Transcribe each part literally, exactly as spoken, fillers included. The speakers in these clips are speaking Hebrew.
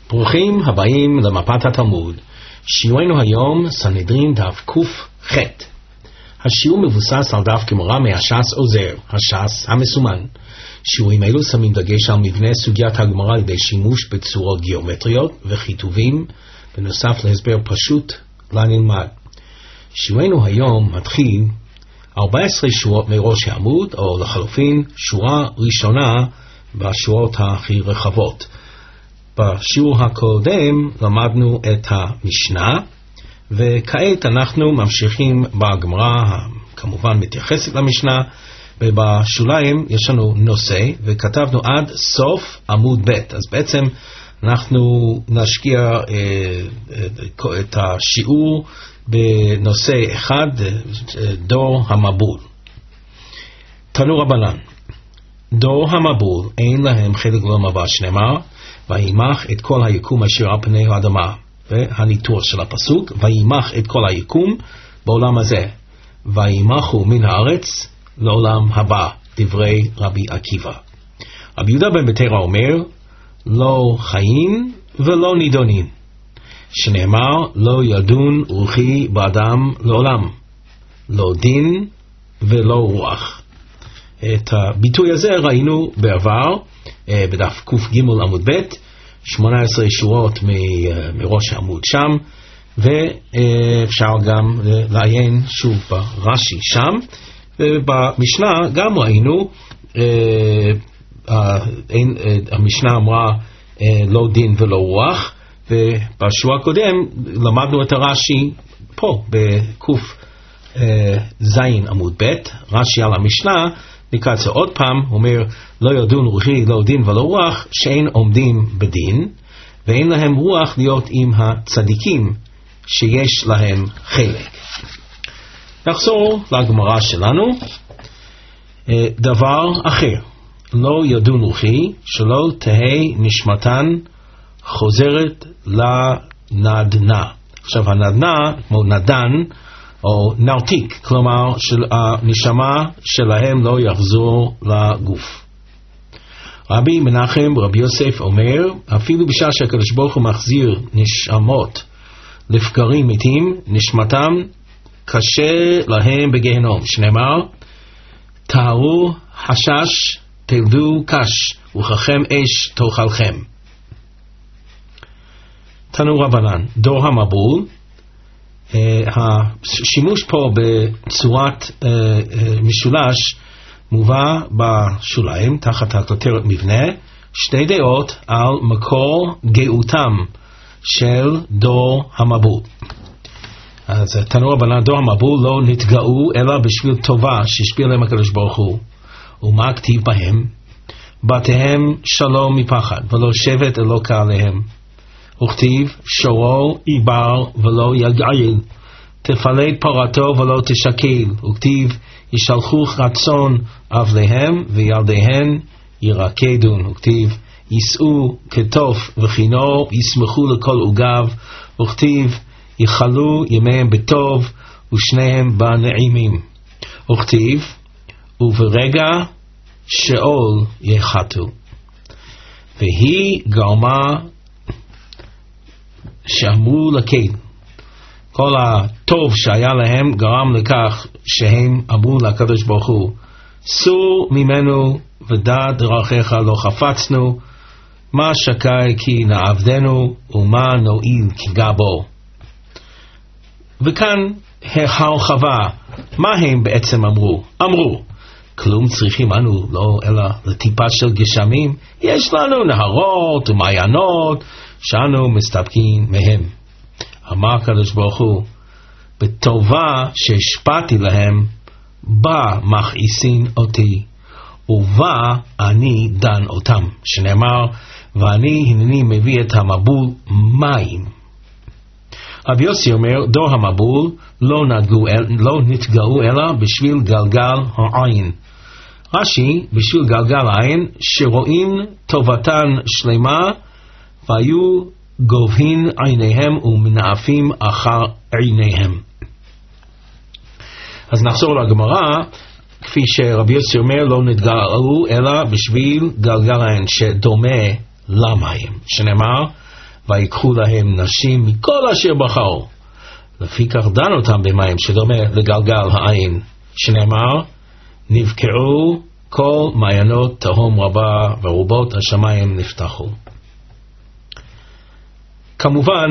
ברוכים הבאים למפת התלמוד. שיעורנו היום סנהדרין דף ק"ח. השיעור מבוסס על דף גמרא מהש"ס עוזר, הש"ס המסומן. שיעורים אלו שמים דגש על מבנה סוגיית הגמרא על ידי שימוש בצורות גיאומטריות וכיתובים, בנוסף להסבר פשוט לנלמד. שיעורנו היום מתחיל ארבע עשרה שורות מראש העמוד, או לחלופין שורה ראשונה בשורות הכי רחבות. בשיעור הקודם למדנו את המשנה, וכעת אנחנו ממשיכים בגמרא, כמובן מתייחסת למשנה, ובשוליים יש לנו נושא, וכתבנו עד סוף עמוד ב'. אז בעצם אנחנו נשקיע אה, אה, את השיעור בנושא אחד, דור המבול. תנו רבנן, דור המבול אין להם חלק לעולם הבא, שנאמר וימח את כל היקום אשר על פני האדמה, והניתוח של הפסוק וימח את כל היקום בעולם הזה, וימחו מן הארץ לעולם הבא, דברי רבי עקיבא. רבי יהודה בן בתרא אומר לא חיים ולא נידונים, שנאמר לא ידון רוחי באדם לעולם, לא דין ולא רוח. את הביטוי הזה ראינו בעבר בדף ק"ג עמוד ב', שמונה עשרה שורות מראש העמוד שם, ואפשר גם לעיין שוב ברש"י שם, ובמשנה גם ראינו, המשנה אמרה לא דין ולא רוח, ובשיעור הקודם למדנו את הרש"י פה בק"ז עמוד ב', רש"י על המשנה נקרא את זה עוד פעם, אומר לא ידון רוחי לא דין ולא רוח, שאין עומדים בדין ואין להם רוח להיות עם הצדיקים שיש להם חלק. נחזור לגמרא שלנו. דבר אחר, לא ידון רוחי, שלא תהי נשמתן חוזרת לנדנה. עכשיו הנדנה כמו נדן או נרתיק, כלומר הנשמה שלהם לא יחזור לגוף. רבי מנחם רבי יוסף אומר, אפילו בשעה שהקדוש ברוך הוא מחזיר נשמות לפגרים מתים, נשמתם קשה להם בגיהנום, שנאמר טהרו חשש תלדו קש וככם אש תאכלכם. תנו רבנן, דור המבול. Uh, השימוש פה בצורת uh, uh, משולש מובא בשוליים תחת הכותרת מבנה, שתי דעות על מקור גאותם של דור המבול. אז תנו רבנן, דור המבול לא נתגאו אלא בשביל טובה שהשפיע להם הקדוש ברוך הוא. ומה כתיב בהם? בתיהם שלום מפחד ולא שבט אלוקה עליהם. וכתיב שורו עיבר ולא יגעיל, תפלט פרתו ולא תשקיל. וכתיב ישלחו רצון אבליהם וילדיהם ירקדון. וכתיב יישאו כתוף וכינור, ישמחו לכל עוגב. וכתיב יחלו ימיהם בטוב ושניהם בנעימים. וכתיב וברגע שאול יחתו. והיא גרמה שאמרו לקהל, כל הטוב שהיה להם גרם לכך שהם אמרו לקדוש ברוך הוא, סור ממנו ודע דרכיך לא חפצנו, מה שקי כי נעבדנו ומה נועיל כי גבו. וכאן הרחבה, מה הם בעצם אמרו? אמרו כלום צריכים אנו לא אלא לטיפה של גשמים, יש לנו נהרות ומעיינות שאנו מסתפקים מהם. אמר הקדוש ברוך הוא, בטובה שהשפעתי להם בה מכעיסין אותי ובה אני דן אותם, שנאמר ואני הנני מביא את המבול מים. רבי יוסי אומר דור המבול לא, נתגעו, לא נתגאו אלא בשביל גלגל העין. רש"י בשביל גלגל העין שרואים טובתן שלמה והיו גובהין עיניהם ומנאפים אחר עיניהם. אז נחזור לגמרא, כפי שרבי יוסי אומר לא נתגאו אלא בשביל גלגל העין שדומה למים, שנאמר ויקחו להם נשים מכל אשר בחרו, לפי כך דן אותם במים שדומה לגלגל העין, שנאמר, נבקעו כל מעיינות תהום רבה ורובות השמיים נפתחו. כמובן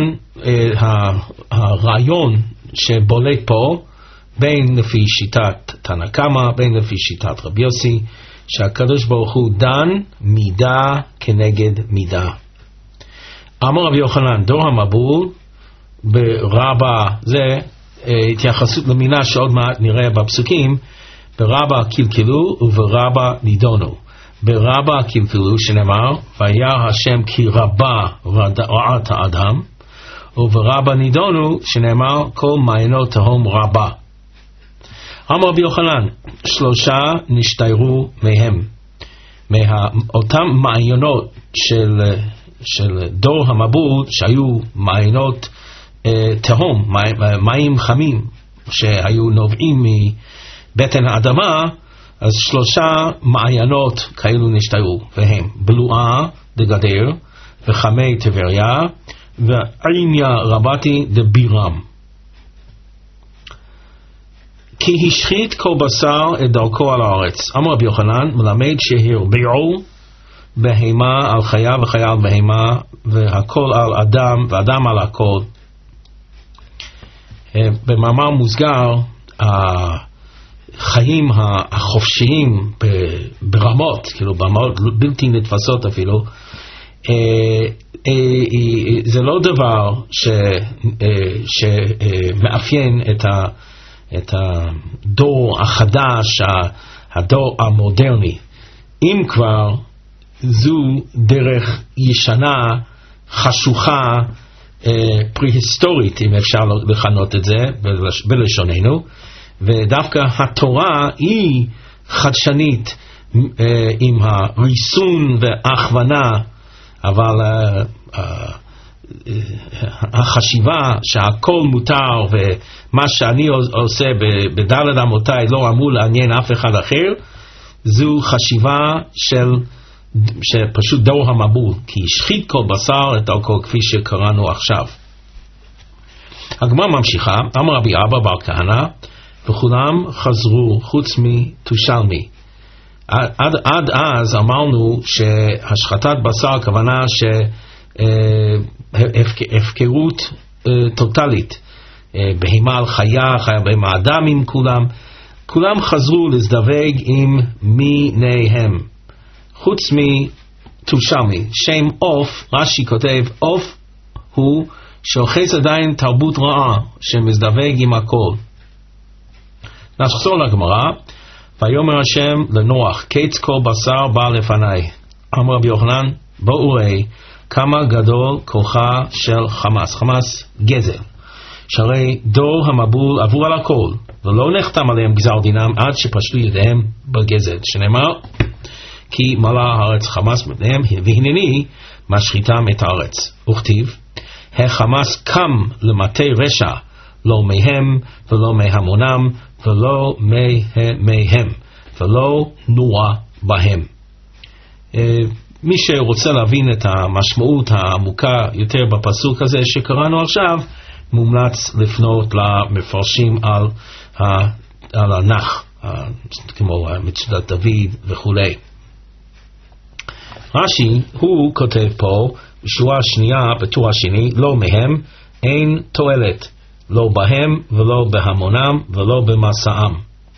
הרעיון שבולט פה, בין לפי שיטת תנא קמא, בין לפי שיטת רבי יוסי, שהקדוש ברוך הוא דן מידה כנגד מידה. אמר רבי יוחנן, דור המבול ברבה, זה התייחסות למילה שעוד מעט נראה בפסוקים, ברבה קלקלו וברבה נידונו. ברבה קלקלו שנאמר, וירא השם כי רבה רעת האדם, וברבה נידונו שנאמר, כל מעיינות תהום רבה. אמר רבי יוחנן, שלושה נשתיירו מהם, מאותם מעיינות של, של דור המבול, שהיו מעיינות אה, תהום, מים, מים חמים, שהיו נובעים מבטן האדמה, אז שלושה מעיינות כאלו נשתיירו, והם בלועה דגדר, וחמי טבריה, ועימיה רבתי דבירם. כי השחית כל בשר את דרכו על הארץ. אמר רבי יוחנן, מלמד שהרביעו בהמה על חיה וחיה על בהמה, והכל על אדם ואדם על הכל. במאמר מוסגר, החיים החופשיים ברמות, כאילו ברמות בלתי נתפסות אפילו, זה לא דבר שמאפיין את ה את הדור החדש, הדור המודרני. אם כבר, זו דרך ישנה, חשוכה, פרה-היסטורית, אם אפשר לכנות את זה בלשוננו, ודווקא התורה היא חדשנית עם הריסון והכוונה, אבל החשיבה שהכל מותר ומה שאני עושה בדלת אמותיי לא אמור לעניין אף אחד אחר, זו חשיבה של שפשוט דור המבול, כי השחית כל בשר את דרכו, כפי שקראנו עכשיו. הגמרא ממשיכה, אמר רבי אבא בר כהנא, וכולם חזרו חוץ מתושלמי. עד, עד אז אמרנו שהשחטת בשר הכוונה ש הפקרות טוטלית, בהמה על חיה, חיה בהמה אדם עם כולם, כולם חזרו להזדווג עם מיניהם, חוץ מתושלמי. שם אוף, רש"י כותב, אוף הוא שאוחז עדיין תרבות רעה שמזדווג עם הכל. נחזור לגמרא, ויאמר השם לנוח, קץ כל בשר בא לפניי. אמר רבי יוחנן, בואו ראי כמה גדול כוחה של חמאס. חמאס גזל, שהרי דור המבול עבור על הכל, ולא נחתם עליהם גזר דינם עד שפשטו ידיהם בגזל, שנאמר, כי מלאה הארץ חמאס מפניהם, והנני משחיתם את הארץ. וכתיב, החמאס קם למטה רשע, לא מהם ולא מהמונם ולא מהם ולא נוע בהם. מי שרוצה להבין את המשמעות העמוקה יותר בפסוק הזה שקראנו עכשיו, מומלץ לפנות למפרשים על, על הנח, כמו מצודת דוד וכו'. רש"י, הוא כותב פה, בשורה השנייה, בטור השני, לא מהם אין תועלת, לא בהם ולא בהמונם ולא במסעם.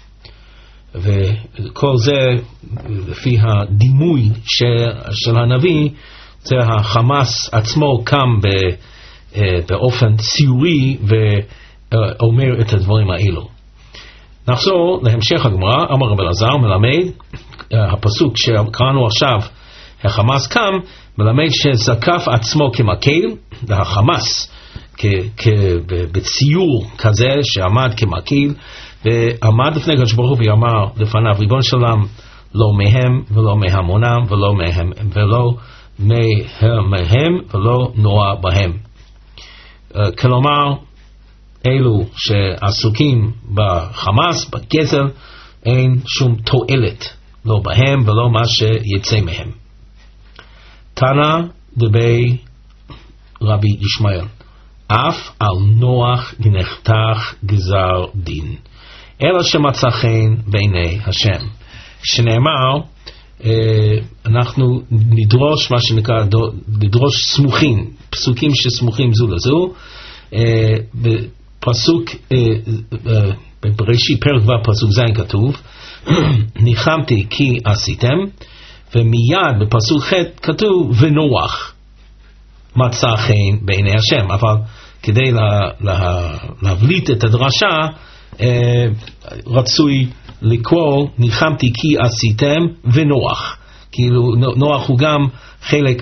וכל זה לפי הדימוי של הנביא, זה החמאס עצמו קם באופן ציורי ואומר את הדברים האלו. נחזור להמשך הגמרא. אמר רבי אלעזר מלמד, הפסוק שקראנו עכשיו, החמאס קם, מלמד שזקף עצמו כמקל, והחמאס בציור כזה שעמד כמקל, ועמד לפני הקדוש ברוך הוא ואמר לפניו, ריבונו של עולם, לא מהם ולא מהמונם ולא מהם ולא מהם ולא נוע בהם. כלומר, אלו שעסוקים בחמאס, בגזל, אין שום תועלת, לא בהם ולא מה שיצא מהם. תנא דבי רבי ישמעאל, אף על נוח נחתך גזר דין, אלא שמצא חן בעיני השם. שנאמר, אנחנו נדרוש מה שנקרא, נדרוש סמוכים, פסוקים שסמוכים זו לזו. בפסוק, בראשית פרק ו' פסוק ז' כתוב, ניחמתי כי עשיתם, ומיד בפסוק ח' כתוב, ונוח מצא חן בעיני השם. אבל כדי לה, לה, להבליט את הדרשה, רצוי לקרוא ניחמתי כי עשיתם ונוח. כאילו נוח הוא גם חלק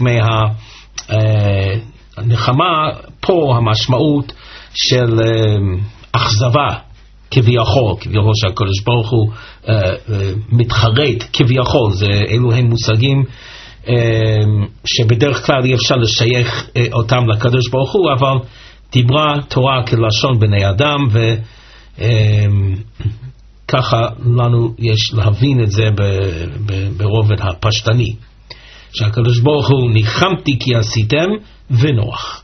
מהנחמה. פה המשמעות של אכזבה כביכול, כביכול שהקדוש ברוך הוא מתחרט כביכול. זה אלו הם מושגים שבדרך כלל אי אפשר לשייך אותם לקדוש ברוך הוא, אבל דיברה תורה כלשון בני אדם, ו ככה לנו יש להבין את זה ברובד הפשטני, שהקדוש ברוך הוא ניחמתי כי עשיתם ונוח.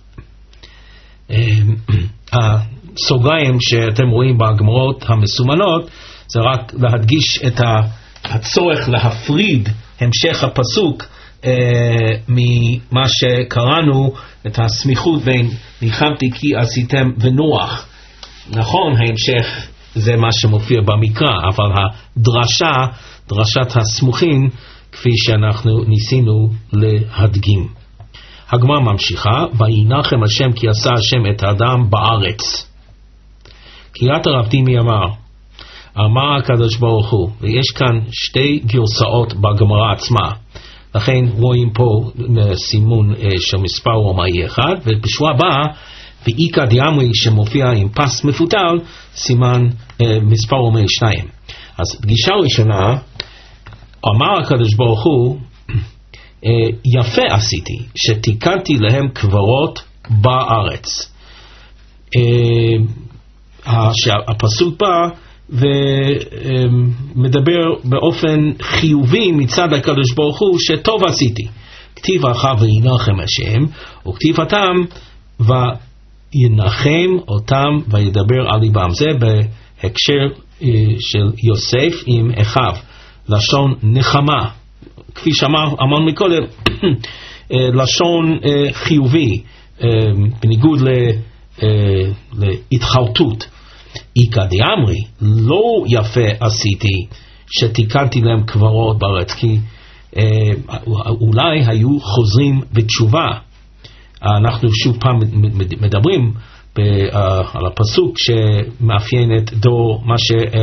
הסוגריים שאתם רואים בגמרות המסומנות זה רק להדגיש את הצורך להפריד המשך הפסוק ממה שקראנו, את הסמיכות בין ניחמתי כי עשיתם ונוח. נכון, ההמשך זה מה שמופיע במקרא, אבל הדרשה, דרשת הסמוכים, כפי שאנחנו ניסינו להדגים. הגמרא ממשיכה, וינחם השם כי עשה השם את האדם בארץ. קריאת הרב דימי אמר, אמר הקדוש ברוך הוא, ויש כאן שתי גרסאות בגמרא עצמה, לכן רואים פה סימון של מספר רומאי אחד, ובשורה הבאה, ואיקא דיאמרי שמופיע עם פס מפותל, סימן אה, מספר רומאי שניים. אז פגישה ראשונה, אמר הקדוש ברוך הוא, אה, יפה עשיתי, שתיקנתי להם קברות בארץ. אה, הפסוק בא ומדבר באופן חיובי מצד הקדוש ברוך הוא, שטוב עשיתי. כתיב אחר וינחם השם, וכתיבתם ו... ינחם אותם וידבר על ליבם. זה בהקשר של יוסף עם אחיו, לשון נחמה, כפי שאמרנו מקודם, לשון חיובי, בניגוד להתחרטות. איקא דיאמרי, לא יפה עשיתי שתיקנתי להם קברות בארץ, כי אולי היו חוזרים בתשובה. אנחנו שוב פעם מדברים על הפסוק שמאפיין את דור, מה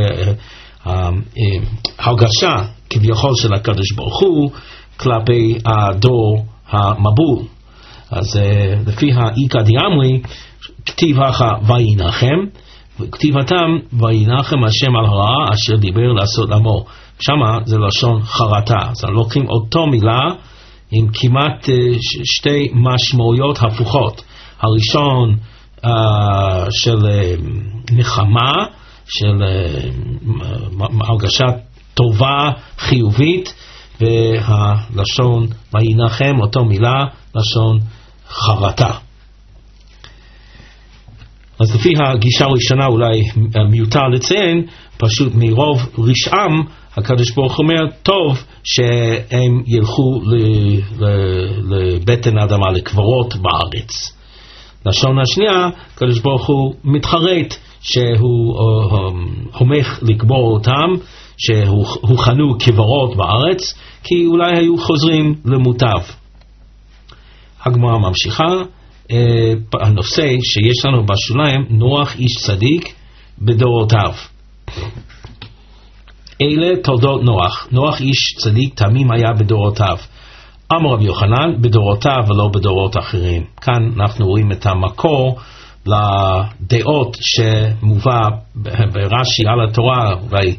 שהרגשה כביכול של הקדוש ברוך הוא כלפי הדור המבול. אז לפי האיקא דיאמרי, כתיב אחר וינחם, וכתיבתם וינחם השם על הרעה אשר דיבר לעשות לעמו. שמה זה לשון חרטה. אז לוקחים אותו מילה עם כמעט שתי משמעויות הפוכות. הראשון uh, של uh, נחמה, של uh, הרגשה טובה, חיובית, והלשון וינחם, אותו מילה, לשון חרטה. אז לפי הגישה הראשונה אולי מיותר לציין, פשוט מרוב רשעם, הקדוש ברוך אומר, טוב שהם ילכו לבטן האדמה, לקברות בארץ. לשון השנייה, הקדוש ברוך הוא מתחרט שהוא הומך לקבור אותם, שהוכנו קברות בארץ, כי אולי היו חוזרים למוטב. הגמרא ממשיכה, הנושא שיש לנו בשוליים, נוח איש צדיק בדורותיו. אלה תולדות נוח. נוח איש צדיק תמים היה בדורותיו. אמר רבי יוחנן, בדורותיו ולא בדורות אחרים. כאן אנחנו רואים את המקור לדעות שמובא ברש"י על התורה,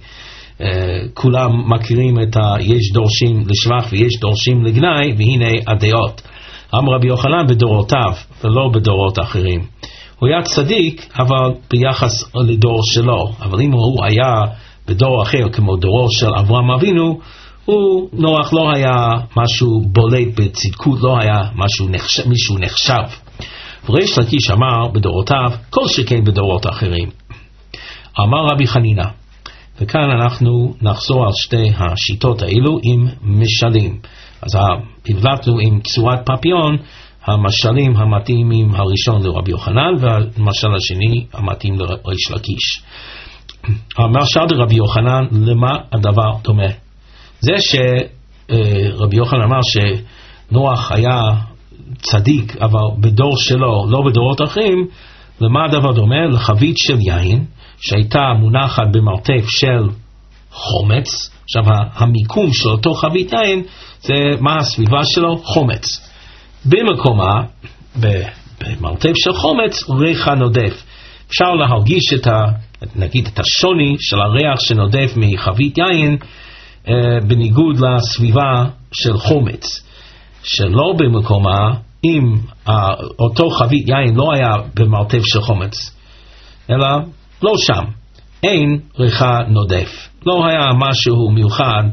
וכולם מכירים את ה... יש דורשים לשבח ויש דורשים לגנאי, והנה הדעות. אמר רבי יוחנן, בדורותיו ולא בדורות אחרים. הוא היה צדיק, אבל ביחס לדור שלו. אבל אם הוא היה בדור אחר, כמו דורו של אברהם אבינו, הוא, נוח לא היה משהו בולט בצדקות, לא היה משהו נחשב, מישהו נחשב. וריש לקיש אמר בדורותיו, כל שכן בדורות אחרים. אמר רבי חנינה, וכאן אנחנו נחזור על שתי השיטות האלו עם משלים. אז הבלטנו עם צורת פפיון, המשלים המתאימים הראשון לרבי יוחנן, והמשל השני המתאים לריש לקיש. המשל לרבי יוחנן, למה הדבר דומה? זה שרבי יוחנן אמר שנוח היה צדיק, אבל בדור שלו, לא בדורות אחרים, למה הדבר דומה? לחבית של יין, שהייתה מונחת במרתף של חומץ. עכשיו המיקום של אותו חבית יין, זה מה הסביבה שלו? חומץ. במקומה, במרתף של חומץ, ריחה נודף. אפשר להרגיש את ה, נגיד, את השוני של הריח שנודף מחבית יין, אה, בניגוד לסביבה של חומץ. שלא במקומה, אם אה, אותו חבית יין לא היה במרתף של חומץ, אלא לא שם, אין ריחה נודף. לא היה משהו מיוחד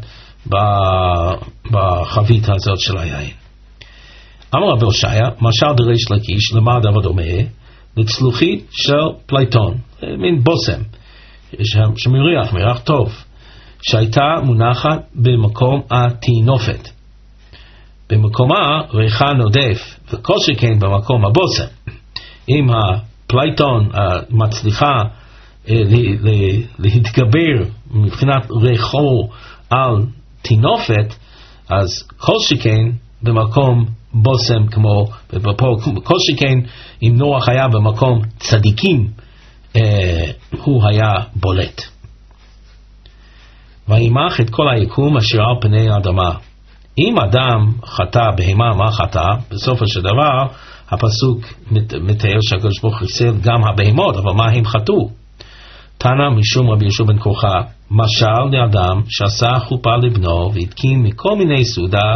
בחבית הזאת של היין. אמר רבי הושעיה, משל דריש לקיש, למה הדבר דומה? לצלוחית של פלייטון, מין בוסם, שמריח, מריח טוב, שהייתה מונחת במקום התינופת. במקומה ריחה נודף, וכל שכן במקום הבוסם. אם הפלייטון מצליחה להתגבר מבחינת ריחו על תינופת, אז כל שכן במקום בוסם, כמו כל שכן אם נוח היה במקום צדיקים, אה, הוא היה בולט. וימח את כל היקום אשר על פני האדמה. אם אדם חטא בהמה, מה חטא? בסופו של דבר הפסוק מתאר שהקדוש ברוך הוא חיסל גם הבהמות, אבל מה הם חטאו? תנא משום רבי יהושע בן כורחה, משל לאדם שעשה חופה לבנו והתקין מכל מיני סעודה,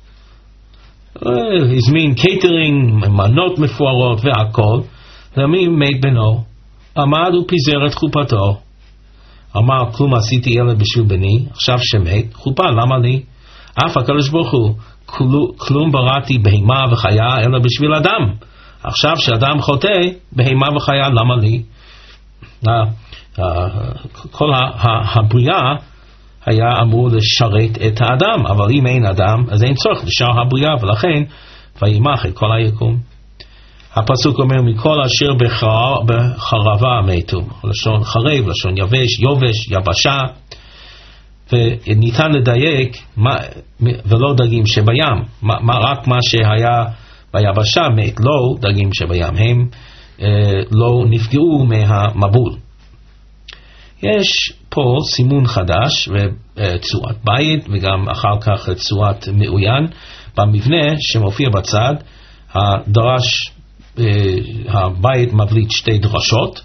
הזמין קייטרינג, מנות מפוארות והכל, ומי מת בנו, עמד ופיזר את חופתו, אמר כלום עשיתי אלא בשביל בני, עכשיו שמת, חופה למה לי? אף הקדוש ברוך הוא, כלום בראתי בהמה וחיה אלא בשביל אדם, עכשיו שאדם חוטא, בהמה וחיה למה לי? כל הבריאה היה אמור לשרת את האדם, אבל אם אין אדם, אז אין צורך לשאר הבריאה, ולכן וימח את כל היקום. הפסוק אומר, מכל אשר בחרבה מתו, לשון חרב, לשון יבש, יובש, יבשה, וניתן לדייק, מה, ולא דגים שבים, מה, רק מה שהיה ביבשה מת, לא דגים שבים, הם אה, לא נפגעו מהמבול. יש פה סימון חדש וצורת בית וגם אחר כך צורת מאוין במבנה שמופיע בצד. הדרש, הבית מבליט שתי דרשות,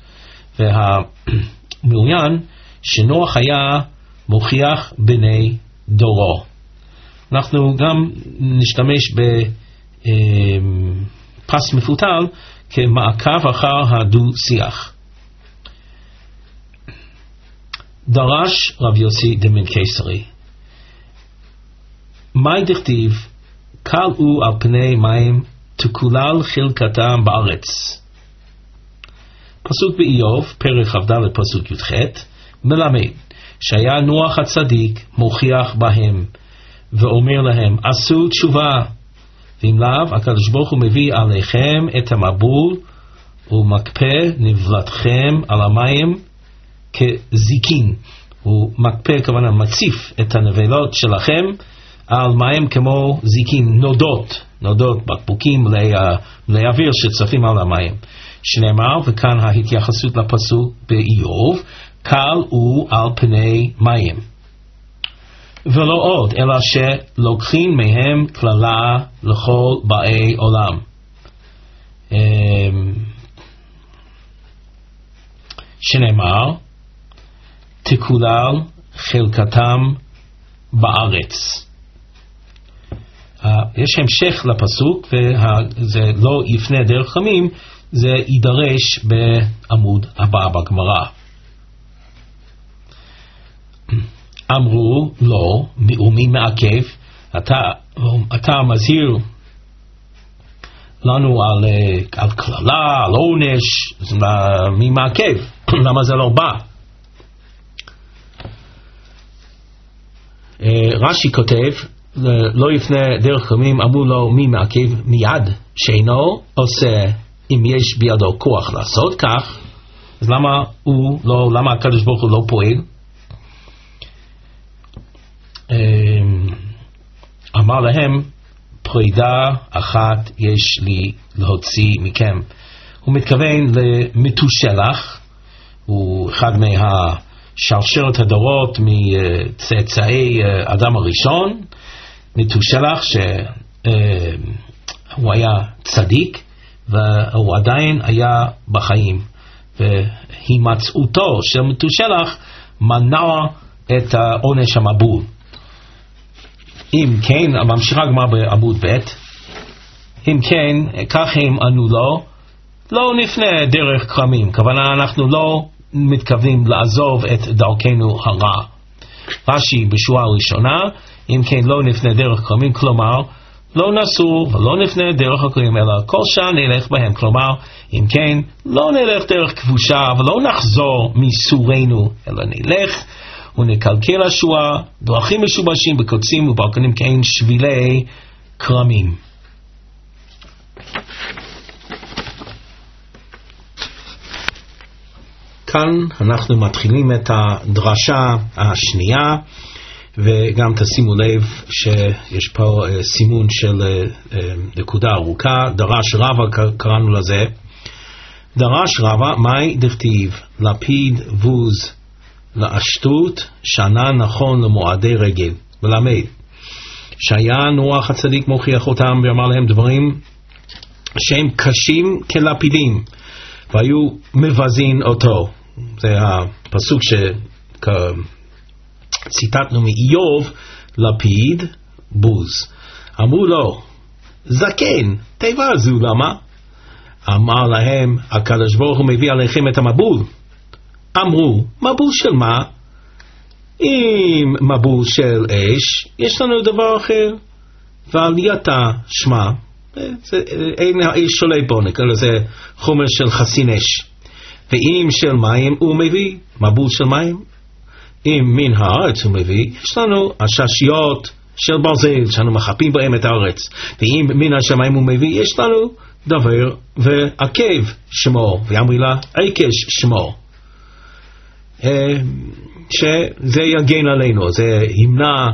והמאוין שנוח היה מוכיח בני דורו. אנחנו גם נשתמש בפס מפותל כמעקב אחר הדו-שיח. דרש רב יוסי דמן קיסרי, מי דכתיב קל הוא על פני מים תקולל חלקתם בארץ. פסוק באיוב פרק כ"ד פסוק י"ח מלמד שהיה נוח הצדיק מוכיח בהם ואומר להם עשו תשובה, ואם לאו הקדוש ברוך הוא מביא עליכם את המבול ומקפא נבלתכם על המים כזיקין. הוא מקפא, כמובן מציף את הנבלות שלכם על מים כמו זיקין, נודות, נודות בקבוקים מלאי אוויר שצפים על המים. שנאמר, וכאן ההתייחסות לפסוק באיוב, קל הוא על פני מים. ולא עוד, אלא שלוקחים מהם כללה לכל באי עולם. שנאמר, תקולל חלקתם בארץ. Uh, יש המשך לפסוק, וזה לא יפנה דרך חמים, זה יידרש בעמוד הבא בגמרא. אמרו לא, ומי מעכב, אתה, אתה מזהיר לנו על, על כללה, על עונש, מי מעכב? למה זה לא בא? רש"י כותב, לא יפנה דרך קרמים, אמרו לו מי מעכב מיד שאינו עושה אם יש בידו כוח לעשות כך, אז למה הוא לא, למה הקדוש ברוך הוא לא פועל? אמר להם, פרידה אחת יש לי להוציא מכם. הוא מתכוון למתושלח, הוא אחד מהשרשרת הדורות מצאצאי אדם הראשון, מתושלח שהוא היה צדיק והוא עדיין היה בחיים, והימצאותו של מתושלח מנע את העונש המבול. אם כן, ממשיכה הגמרא בעמוד ב', אם כן, כך הם ענו לו, לא נפנה דרך כרמים, כוונה אנחנו לא מתכוונים לעזוב את דרכנו הרע. רש"י בשורה הראשונה, אם כן לא נפנה דרך כרמים, כלומר, לא נסור ולא נפנה דרך הכרמים, אלא כל שעה נלך בהם, כלומר, אם כן, לא נלך דרך כבושה ולא נחזור מסורנו, אלא נלך ונקלקל השואה, דרכים משובשים בקוצים ובלקנים כאין שבילי כרמים. כאן אנחנו מתחילים את הדרשה השנייה, וגם תשימו לב שיש פה סימון של נקודה ארוכה, דרש רבה קראנו לזה. דרש רבה, מהי דכתיב? לפיד בוז לאשטות שנה נכון למועדי רגל, ולמד שהיה נוח הצדיק מוכיח אותם ואמר להם דברים שהם קשים כלפידים והיו מבזין אותו. זה הפסוק שציטטנו מאיוב, לפיד בוז. אמרו לו, זקן תבזו, למה? אמר להם, הקדוש ברוך הוא מביא עליכם את המבול. אמרו, מבול של מה? אם מבול של אש, יש לנו דבר אחר. ועלייתה שמה, אין האש שולט בו, נקרא לזה חומר של חסין אש. ואם של מים הוא מביא, מבול של מים. אם מן הארץ הוא מביא, יש לנו הששיות של ברזל, שאנו מחפים בהם את הארץ. ואם מן השמיים הוא מביא, יש לנו דבר ועקב שמו, ואמרי לה עקש שמו. שזה יגן עלינו, זה ימנע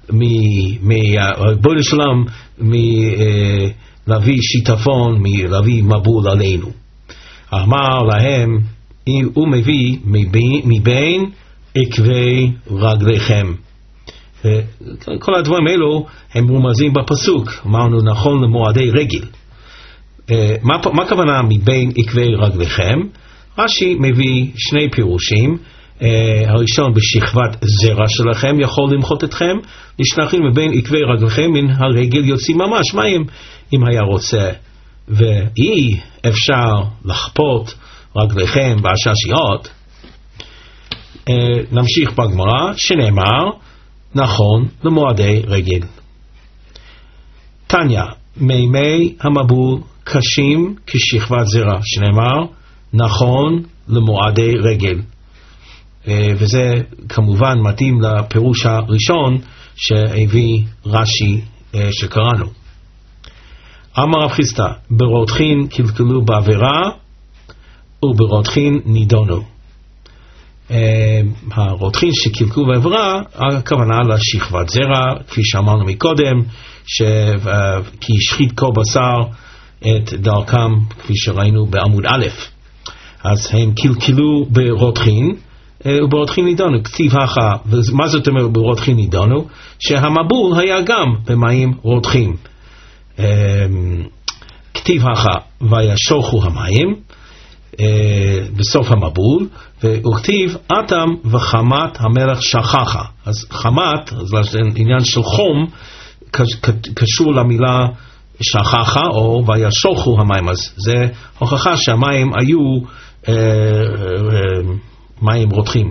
מבורא שלם מלהביא שיטפון, מלהביא מבול עלינו. אמר להם, הוא מביא מבין עקבי רגליכם. כל הדברים האלו הם רומזים בפסוק, אמרנו נכון למועדי רגל. מה, מה הכוונה מבין עקבי רגליכם? רש"י מביא שני פירושים. Uh, הראשון, בשכבת זרע שלכם יכול למחות אתכם, נשלחים מבין עקבי רגליכם מן הרגל יוצאים ממש מים, אם היה רוצה. ואי אפשר לחפות רגליכם בהששיות. uh, נמשיך בגמרא, שנאמר נכון למועדי רגל. תניא, מימי המבול קשים כשכבת זרע, שנאמר נכון למועדי רגל. וזה כמובן מתאים לפירוש הראשון שהביא רש"י שקראנו. אמר רב חיסדא, ברותחין קלקלו בעבירה וברותחין נידונו. הרותחין שקלקלו בעבירה, הכוונה לשכבת זרע, כפי שאמרנו מקודם, כי השחית כל בשר את דרכם, כפי שראינו בעמוד א'. אז הם קלקלו ברותחין, וברותחין נידונו, כתיב הכה. ומה זאת אומרת ברותחין נידונו? שהמבול היה גם במים רותחים. כתיב הכה, וישוחו המים בסוף המבול, וכתיב אטם וחמת המלך שכחה. אז חמת, זה עניין של חום, קשור למילה שכחה או וישוחו המים. אז זה הוכחה שהמים היו מים רותחים.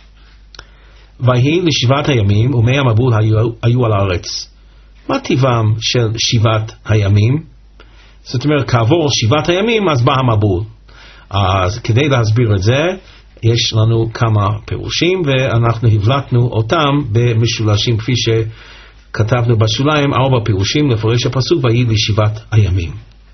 ויהי לשבעת הימים ומי המבול היו, היו על הארץ. מה טבעם של שבעת הימים? זאת אומרת, כעבור שבעת הימים, אז בא המבול. אז כדי להסביר את זה, יש לנו כמה פירושים, ואנחנו הבלטנו אותם במשולשים, כפי שכתבנו בשוליים, ארבע פירושים לפרש הפסוק, ויהי לשבעת הימים.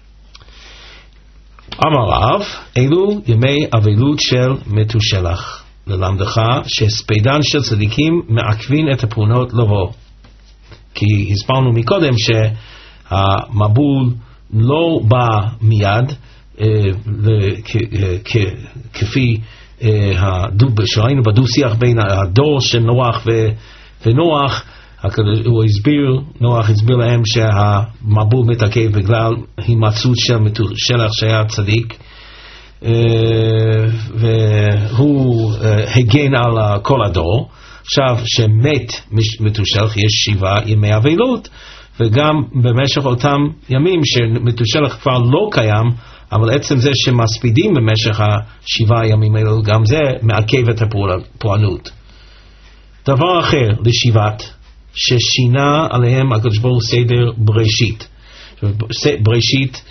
אמר רב, אלו ימי אבלות של מתושלח, ללמדך שהספדן של צדיקים מעכבים את הפעולות לבוא. כי הסברנו מקודם שהמבול לא בא מיד, כפי שראינו בדו שיח בין הדור של נוח ונוח, הוא הסביר, נוח הסביר להם שהמבול מתעכב בגלל הימצאות של מתושלח שהיה צדיק, והוא הגן על כל הדור. עכשיו שמת מתושלח יש שבעה ימי אבלות, וגם במשך אותם ימים שמתושלח כבר לא קיים, אבל עצם זה שמספידים במשך השבעה ימים האלו, גם זה מעכב את הפועלות. דבר אחר לשבעת, ששינה עליהם הקדוש ברוך הוא סדר בראשית. בראשית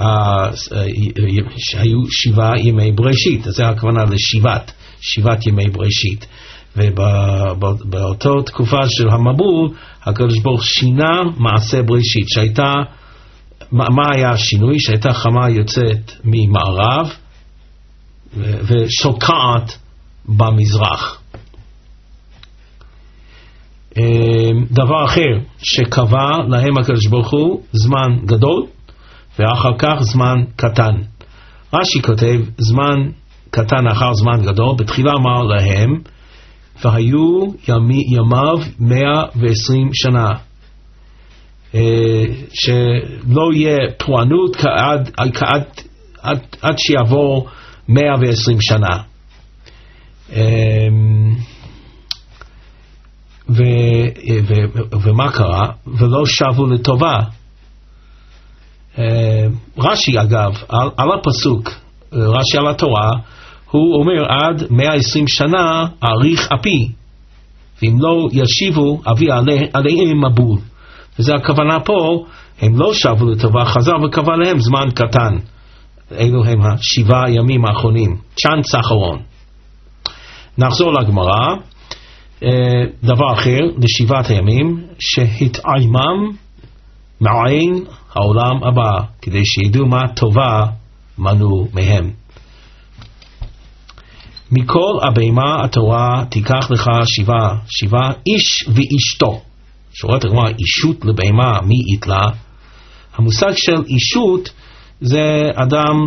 שהיו שבעה ימי בראשית, זה הכוונה לשבעת, שבעת ימי בראשית. ובאותה תקופה של המבול, הקדוש ברוך שינה מעשה בראשית, שהייתה, מה היה השינוי? שהייתה חמה יוצאת ממערב ושוקעת במזרח. דבר אחר, שקבע להם הקדוש ברוך הוא זמן גדול ואחר כך זמן קטן. רש"י כותב זמן קטן אחר זמן גדול, בתחילה אמר להם והיו ימי, ימיו מאה ועשרים שנה, שלא יהיה פורענות עד, עד, עד, עד שיעבור מאה ועשרים שנה. ו, ו, ומה קרה? ולא שבו לטובה. רש"י אגב על, על הפסוק, רש"י על התורה, הוא אומר עד מאה ועשרים שנה אריך אפי, ואם לא ישיבו אביא עלי, עליהם מבול. וזה הכוונה פה, הם לא שבו לטובה, חזר וקבע להם זמן קטן. אלו הם השבעה ימים האחרונים, צ'אנס אחרון. נחזור לגמרא. דבר אחר לשבעת הימים, שהתעיימם מעין העולם הבא, כדי שידעו מה טובה מנו מהם. מכל הבהמה התורה תיקח לך שבעה, שבעה איש ואשתו. שורת הגמרא, אישות לבהמה, מי יתלה? המושג של אישות זה אדם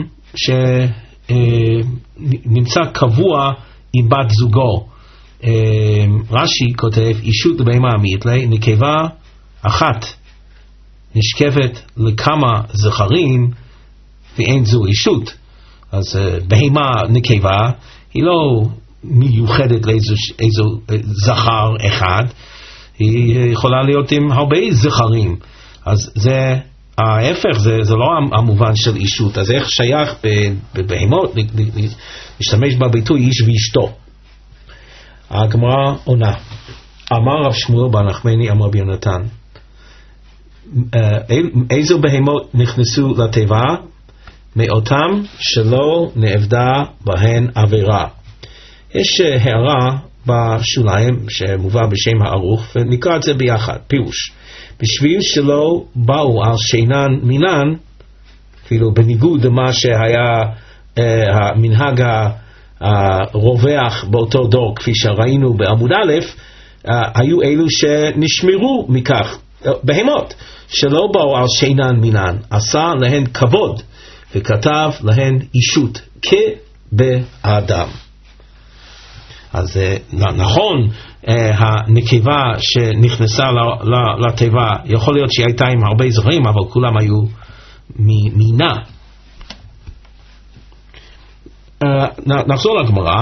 שנמצא קבוע עם בת זוגו. רש"י כותב אישות לבהמה מי יתלה, נקבה אחת נשכבת לכמה זכרים ואין זו אישות. אז בהמה נקבה היא לא מיוחדת לאיזו איזו זכר אחד, היא יכולה להיות עם הרבה זכרים. אז זה ההפך, זה, זה לא המובן של אישות. אז איך שייך בבהמות להשתמש בביטוי איש ואשתו? הגמרא עונה, אמר רב שמואל בר נחמני אמר רבי יונתן, איזו בהמות נכנסו לתיבה? מאותם שלא נעבדה בהן עבירה. יש הערה בשוליים שמובא בשם הערוך, ונקרא את זה ביחד. פירוש, בשביל שלא באו על שאינן מינן, אפילו בניגוד למה שהיה אה, המנהג הרווח באותו דור, כפי שראינו בעמוד א', אה, היו אלו שנשמרו מכך, בהמות שלא באו על שאינן מינן, עשה להן כבוד וכתב להן אישות כבאדם. אז נכון, הנקבה שנכנסה לתיבה יכול להיות שהיא הייתה עם הרבה זכרים, אבל כולם היו מינה. נחזור לגמרא.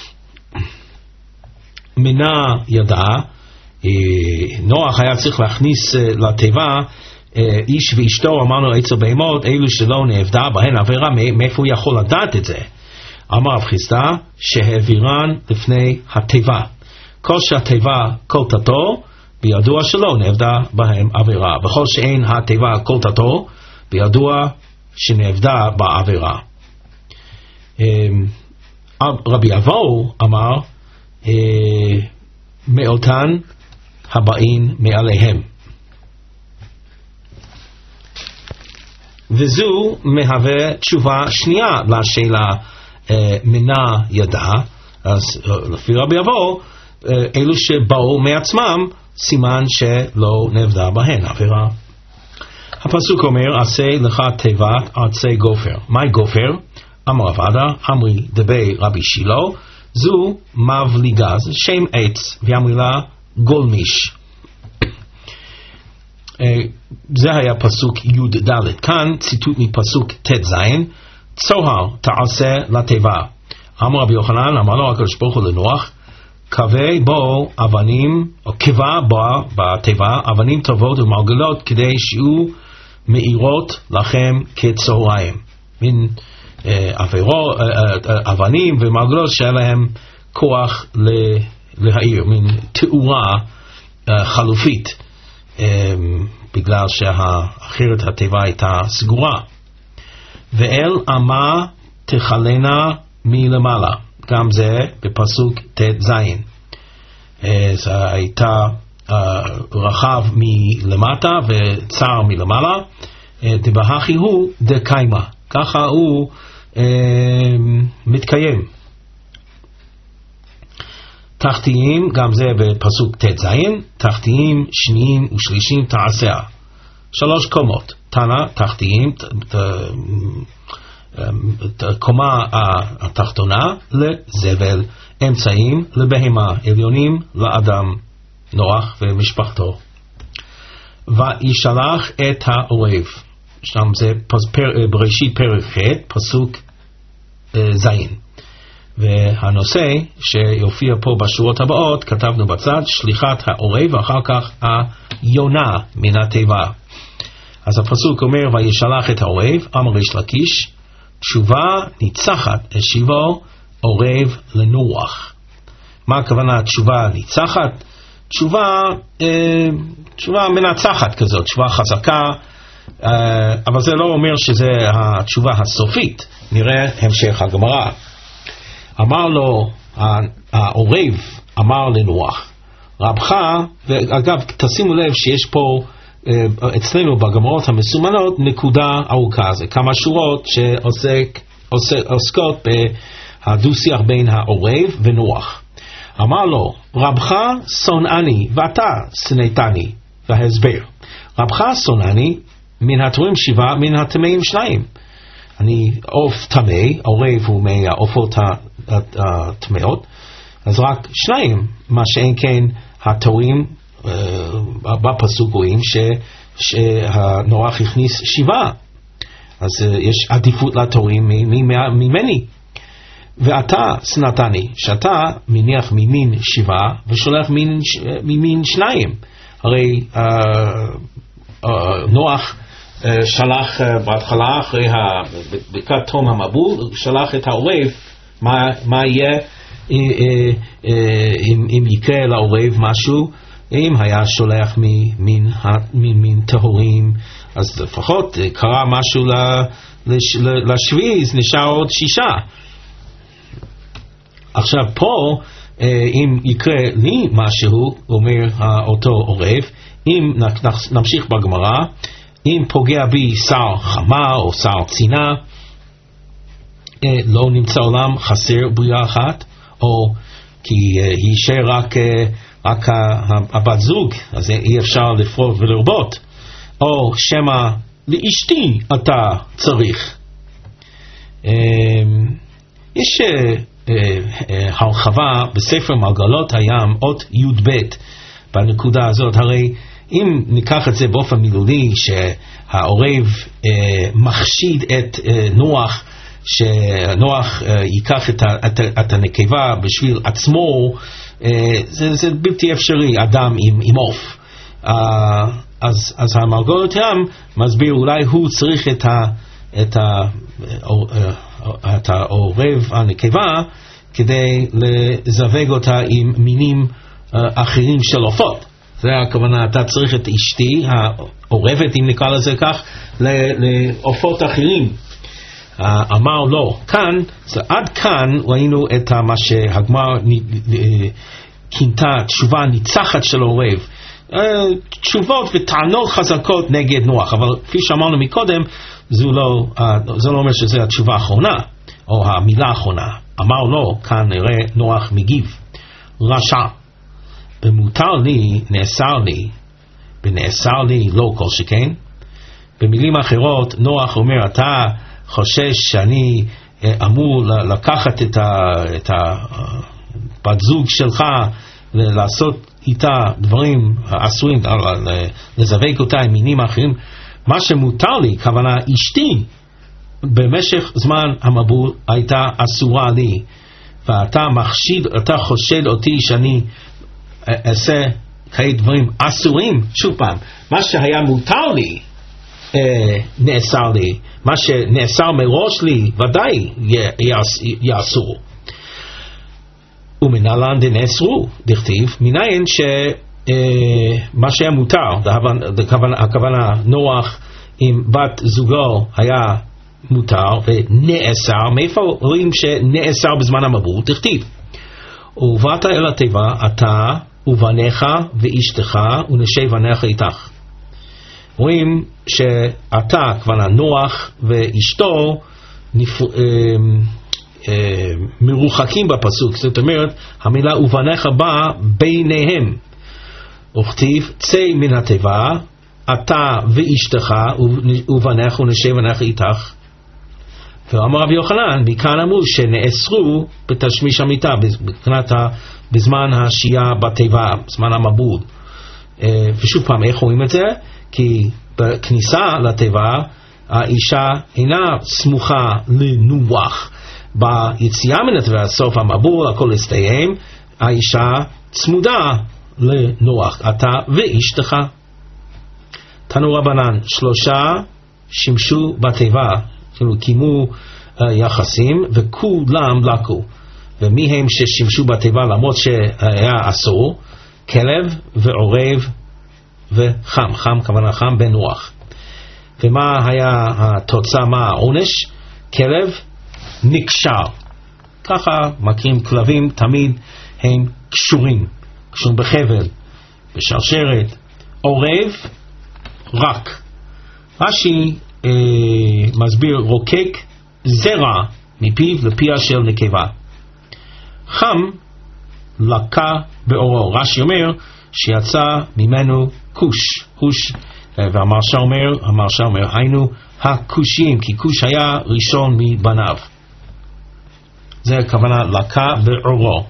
מינה ידע, נוח היה צריך להכניס לתיבה איש ואשתו, אמרנו עצה בהמות, אלו שלא נעבדה בהן עבירה, מאיפה הוא יכול לדעת את זה? אמר רב חיסדא, שהעבירן לפני התיבה. כל שהתיבה קולטתו, בידוע שלא נעבדה בהם עבירה. בכל שאין התיבה קולטתו, בידוע שנעבדה בעבירה. רבי אבו אמר מאותן הבאים מעליהם, וזו מהווה תשובה שנייה לשאלה מנה ידע. אז לפי רבי אבו, אלו שבאו מעצמם, סימן שלא נעבדה בהן עבירה. הפסוק אומר, עשה לך תיבת עצי גופר. מהי גופר? אמר רב עדה, אמרי דבי רבי שילה, זו מבליגה, זה שם עץ, והמילה גולמיש. זה היה פסוק י"ד. כאן ציטוט מפסוק ט"ז, צוהר תעשה לתיבה. אמר רבי יוחנן, אמר לו הקדוש ברוך הוא לנוח, קווה בו אבנים, או קבע בו בתיבה אבנים טובות ומרגלות, כדי שיהיו מאירות לכם כצהריים. מין אה, אווירו, אה, אבנים ומרגלות שהיה להם כוח להאיר, מין תאורה אה, חלופית, אה, בגלל שאחרת התיבה הייתה סגורה. ואל אמה תחלנה מלמעלה, גם זה בפסוק ט"ז. זה הייתה רחב מלמטה וצר מלמעלה, דבהכי הוא דקיימה, ככה הוא מתקיים. תחתיים, גם זה בפסוק ט"ז, תחתיים שניים ושלישים תעשה, שלוש קומות, תנא תחתיים, קומה התחתונה לזבל, אמצעים לבהמה, עליונים לאדם נוח ומשפחתו. וישלח את העורב, שם זה בראשית פרק ח' פסוק זין, והנושא שיופיע פה בשורות הבאות כתבנו בצד, שליחת העורב ואחר כך היונה מן התיבה. אז הפסוק אומר, וישלח את העורב, אמר ריש לקיש, תשובה ניצחת השיבו עורב לנוח. מה הכוונה תשובה ניצחת? תשובה, אה, תשובה מנצחת כזאת, תשובה חזקה, אה, אבל זה לא אומר שזה התשובה הסופית. נראה המשך הגמרא. אמר לו העורב, אמר לנוח, רבך, ואגב תשימו לב שיש פה אצלנו בגמרות המסומנות נקודה ארוכה, זה כמה שורות שעוסק, עוסקות בהדו-שיח בין העורב ונוח. אמר לו, רבך שונאני ואתה שנאתני, וההסבר, רבך שונאני מן התורים שבעה, מן הטמאים שניים. אני עוף טמא, עורב הוא מהעופות הטמאות, אז רק שניים, מה שאין כן התורים, בפסוק רואים שהנוח הכניס שבעה, אז יש עדיפות לתורים ממני. ואתה שנאתני, שאתה מניח ממין שבעה ושולח ממין שניים. הרי נוח שלח בהתחלה אחרי ברכת תום המבול, שלח את העורב, מה יהיה אם יקרה לעורב משהו, אם היה שולח ממין טהורים, אז לפחות קרה משהו לשביעי, אז נשאר עוד שישה. עכשיו פה, אם יקרה לי משהו, אומר אותו עורב, אם נמשיך בגמרא, אם פוגע בי שר חמה או שר צינה, לא נמצא עולם חסר בריאה אחת, או כי יישאר רק רק הבת זוג, אז אי אפשר לפרוט ולרבות, או שמה לאשתי אתה צריך. יש הרחבה בספר מרגלות הים אות י' ב' בנקודה הזאת. הרי אם ניקח את זה באופן מילולי, שהעורב מחשיד את נוח, שנוח ייקח את, את, את הנקבה בשביל עצמו, זה, זה בלתי אפשרי, אדם עם, עם עוף. אז, אז המרגלות ים מסביר, אולי הוא צריך את, ה, את, ה, את העורב הנקבה כדי לזווג אותה עם מינים אחרים של עופות. זה הכוונה, אתה צריך את אשתי, העורבת, אם נקרא לזה כך, לעופות אחרים. אמר לא. כאן, עד כאן ראינו את מה שהגמרא כינתה תשובה ניצחת של עורב. תשובות וטענות חזקות נגד נוח, אבל כפי שאמרנו מקודם, זה לא, זה לא אומר שזה התשובה האחרונה, או המילה האחרונה. אמר לא, כאן נראה נוח מגיב. רשע. במותר לי, נאסר לי, ונאסר לי לא כל שכן. במילים אחרות, נוח אומר, אתה חושש שאני אמור לקחת את, ה, את הבת זוג שלך, לעשות איתה דברים אסורים, לזווק אותה עם מינים אחרים. מה שמותר לי, כוונה אשתי, במשך זמן המבול הייתה אסורה לי, ואתה מחשיד, אתה חושד אותי שאני אעשה כאלה דברים אסורים. שוב פעם, מה שהיה מותר לי אה, נאסר לי, מה שנאסר מראש לי ודאי יאסור. ומנהלן דנאסרו, דכתיב, מניין שמה אה, שהיה מותר, הכוונה נוח עם בת זוגו היה מותר ונאסר. מאיפה רואים שנאסר בזמן המבול? דכתיב, ובאת אל התיבה אתה ובניך ואשתך ונשי בניך איתך. רואים שאתה, כוונה נוח ואשתו, נפ... אה, אה, מרוחקים בפסוק. זאת אומרת, המילה ובניך באה ביניהם. וכתיב צא מן התיבה אתה ואשתך ובניך ונשי בניך איתך. ואמר רבי יוחנן, מכאן אמרו שנאסרו בתשמיש המיטה, בזמן השהייה בתיבה, בזמן המבול. ושוב פעם, איך רואים את זה? כי בכניסה לתיבה האישה אינה סמוכה לנוח. ביציאה מן התיבה, סוף המבול, הכל הסתיים, האישה צמודה לנוח, אתה ואשתך. תנו רבנן, שלושה שימשו בתיבה, כאילו קימו uh, יחסים, וכולם לקו. ומי הם ששימשו בתיבה למרות שהיה אסור? כלב ועורב וחם. חם כוונה חם בנוח. ומה היה התוצאה, מה העונש? כלב נקשר. ככה מכירים כלבים, תמיד הם קשורים, קשורים בחבל, בשרשרת. עורב רק. רש"י אה, מסביר, רוקק זרע מפיו לפיה של נקבה. חם לקה באורו. רש"י אומר שיצא ממנו כוש. כוש, והמרשה אומר, המרשה אומר, היינו הכושיים, כי כוש היה ראשון מבניו. זה הכוונה לקה באורו.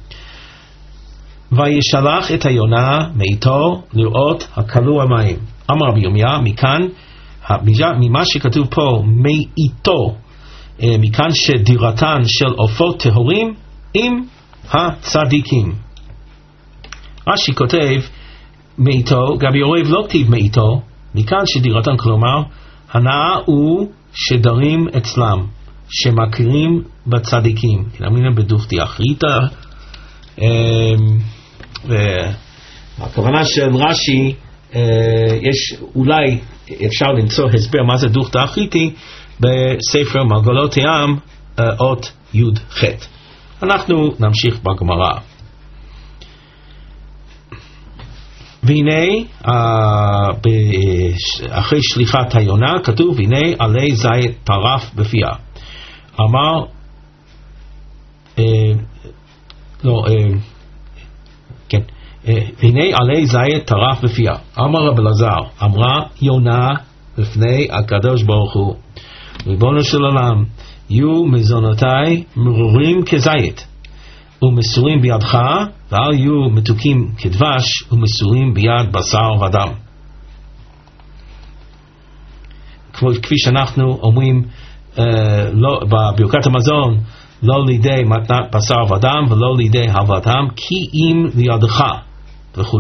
וישלח את היונה מאיתו לראות הכלוא המים. אמר רבי ירמיה, מכאן, ממה שכתוב פה מאיתו, מכאן שדירתן של עופות טהורים עם הצדיקים. רש"י כותב מאיתו, גבי עורב לא כתיב מאיתו, מכאן שדירתן, כלומר הנאה הוא שדרים אצלם, שמכירים בצדיקים. נאמין בדוכתי אחריתה. והכוונה של רש"י, יש אולי אפשר למצוא הסבר מה זה דוכתא אחריתי בספר מרגלות ים אות י' ח'. אנחנו נמשיך בגמרא. והנה אחרי שליחת היונה כתוב, והנה עלי זית טרף בפיה. אמר לא כן, והנה עלי זית טרף בפיה. אמר רב אלעזר, אמרה יונה לפני הקדוש ברוך הוא, ריבונו של עולם, יהיו מזונותיי מרורים כזית ומסורים בידך, ואל יהיו מתוקים כדבש ומסורים ביד בשר ודם. כפי שאנחנו אומרים uh, לא, בברכת המזון, לא לידי מתנת בשר ודם ולא לידי הלוותם, כי אם לידך וכו'.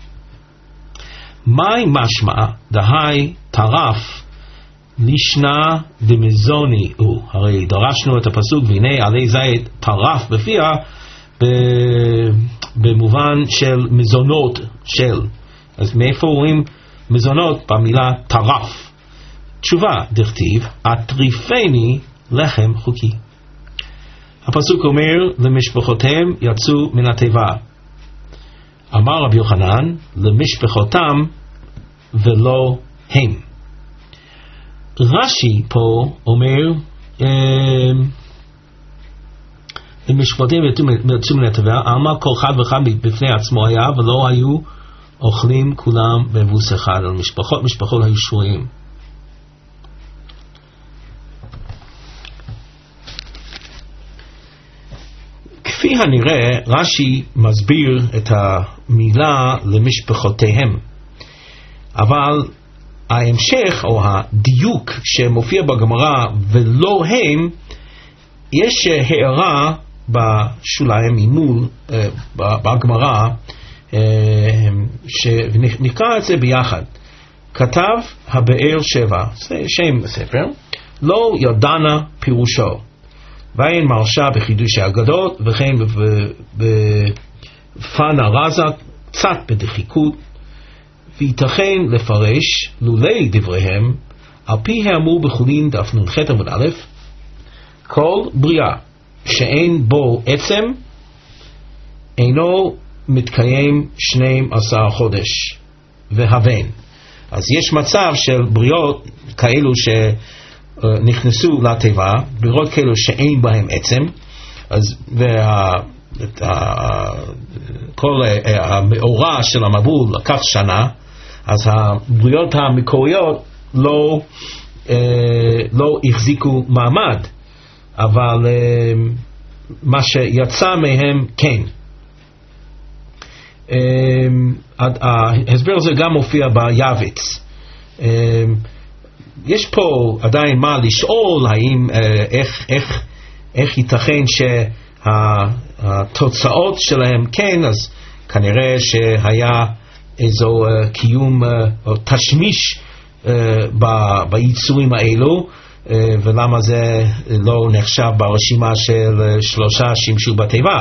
מהי משמע דהי טרף לישנה דמזוני הוא? הרי דרשנו את הפסוק והנה עלי זית טרף בפיה, במובן של מזונות של. אז מאיפה רואים מזונות? במילה טרף. תשובה, דכתיב, אטריפני לחם חוקי. הפסוק אומר, למשפחותיהם יצאו מן התיבה. אמר רבי יוחנן, למשפחותם ולא הם. רש"י פה אומר, למשפחותיהם יצאו מן התיבה, אמר כל אחד ואחד בפני עצמו היה, ולא היו אוכלים כולם בבוס אחד. על משפחות, משפחות היו שבויים. כפי הנראה, רש"י מסביר את המילה למשפחותיהם, אבל ההמשך או הדיוק שמופיע בגמרא ולא הם, יש הערה בשוליים ממול בגמרא, שנקרא את זה ביחד. כתב הבאר שבע, זה שם הספר, לא ידענה פירושו, ואין מרשה בחידושי אגדות, וכן בפנה רזה קצת בדחיקות, וייתכן לפרש לולי דבריהם על פי האמור בחולין דף נ"ח עמוד א', כל בריאה שאין בו עצם אינו מתקיים שנים עשר חודש והבן. אז יש מצב של בריאות כאלו שנכנסו לתיבה, בריאות כאלו שאין בהם עצם, אז וה, וה, כל המאורע של המבול לקח שנה, אז הבריאות המקוריות לא, לא החזיקו מעמד, אבל מה שיצא מהם כן. ההסבר הזה גם מופיע ביוויץ. יש פה עדיין מה לשאול, האם איך, איך, איך ייתכן שהתוצאות שלהם כן, אז כנראה שהיה איזו קיום או תשמיש ביצורים האלו, ולמה זה לא נחשב ברשימה של שלושה שימשו בתיבה.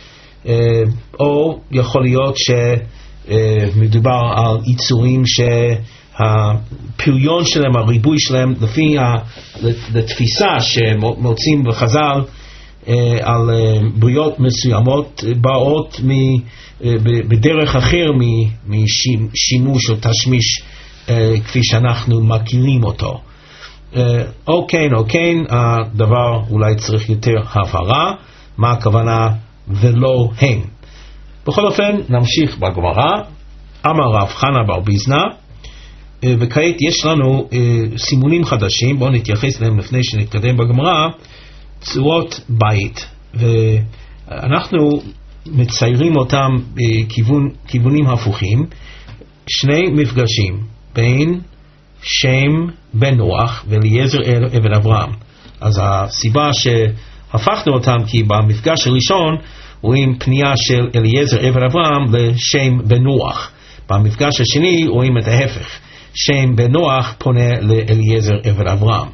או יכול להיות שמדובר על יצורים שהפריון שלהם, הריבוי שלהם, לפי התפיסה שמוצאים בחז"ל על בריאות מסוימות, באות בדרך אחר משימוש או תשמיש כפי שאנחנו מכירים אותו. או כן או כן, הדבר אולי צריך יותר הבהרה, מה הכוונה ולא הם. בכל אופן, נמשיך בגמרא. אמר רב חנה בר ביזנא, וכעת יש לנו סימונים חדשים, בואו נתייחס להם לפני שנתקדם בגמרא. צורות בית, ואנחנו מציירים אותם בכיוון, כיוונים הפוכים, שני מפגשים בין שם בן נוח ואליעזר אבן אברהם. אז הסיבה שהפכנו אותם, כי במפגש הראשון רואים פנייה של אליעזר אבן אברהם לשם בן נוח, במפגש השני רואים את ההפך, שם בן נוח פונה לאליעזר אבן אברהם.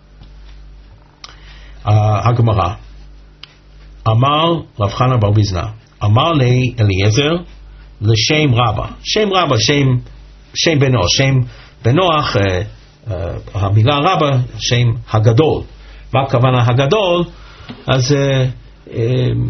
הגמרא, אמר רב חנה בר ביזנא, אמר לי אליעזר לשם רבא, שם רבא, שם, שם בן נוח, שם בן נוח, uh, uh, המילה רבא, שם הגדול. מה הכוונה הגדול? אז uh, uh,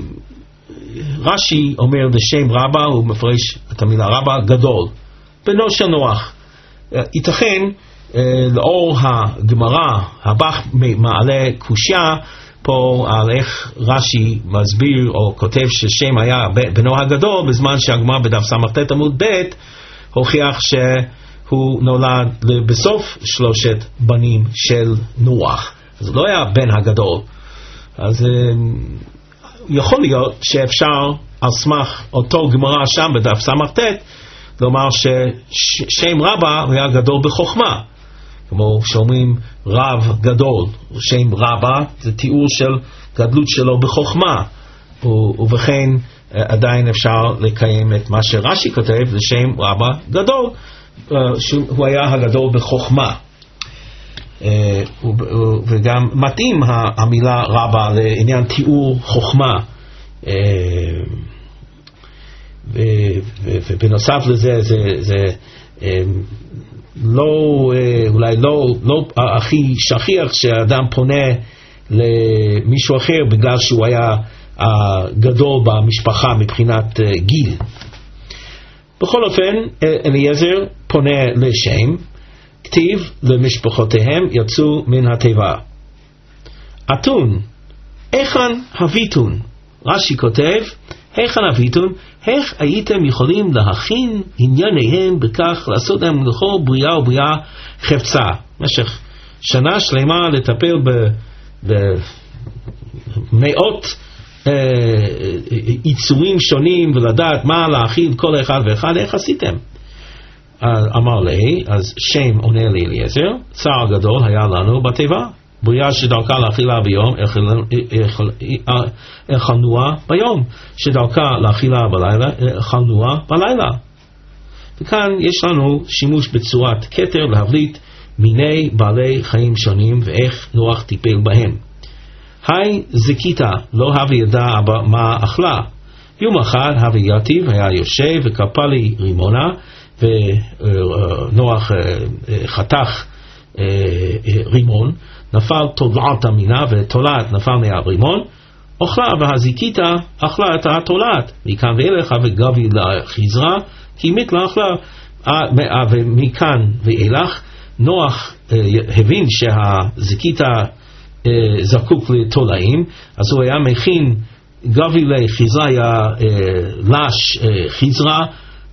רש"י אומר לשם רבא, הוא מפרש את המילה רבא, גדול, בנו של נוח. uh, ייתכן uh, לאור הגמרא הבא מעלה קושיה פה על איך רש"י מסביר או כותב ששם היה בנו הגדול, בזמן שהגמרא בדף ס"ט עמוד ב' הוכיח שהוא נולד בסוף שלושת בנים של נוח, אז לא היה בן הגדול. אז יכול להיות שאפשר על סמך אותו גמרא שם בדף ס"ט לומר ששם רבא היה גדול בחוכמה, כמו שאומרים רב גדול, שם רבא זה תיאור של גדלות שלו בחוכמה, ובכן עדיין אפשר לקיים את מה שרש"י כותב לשם רבא גדול, שהוא היה הגדול בחוכמה. וגם מתאים המילה רבא לעניין תיאור חוכמה, ובנוסף לזה זה, זה לא, אולי לא, לא הכי שכיח שאדם פונה למישהו אחר בגלל שהוא היה גדול במשפחה מבחינת גיל. בכל אופן, אליעזר פונה לשם, כתיב למשפחותיהם יצאו מן התיבה. אתון, היכן הביטון? רש"י כותב, היכן הביטון? איך הייתם יכולים להכין ענייניהם בכך לעשות להם לכל בריאה ובריאה חפצה? במשך שנה שלמה לטפל במאות יצורים שונים ולדעת מה להכין כל אחד ואחד. איך עשיתם? אמר לי, אז שם עונה לאליעזר, צער גדול היה לנו בתיבה, בריאה שדרכה לאכילה ביום, אכלנוה ביום, שדרכה לאכילה בלילה, אכלנוה בלילה. וכאן יש לנו שימוש בצורת כתר להבליט מיני בעלי חיים שונים ואיך נוח טיפל בהם. היי זקיתה, לא הווה ידע מה אכלה. יום אחד הווה יתיב היה יושב וקפה לי רימונה, ונוח חתך רימון, נפל תולעת מינה ותולעת נפל מהרימון, אוכלה והזקיתה אכלה את התולעת. מכאן ואילך וגבי לחזרה, כי מת לה אכלה. ומכאן ואילך נוח הבין שהזקיתה זקוק לתולעים, אז הוא היה מכין גבי לחזרה, היה לש חזרה,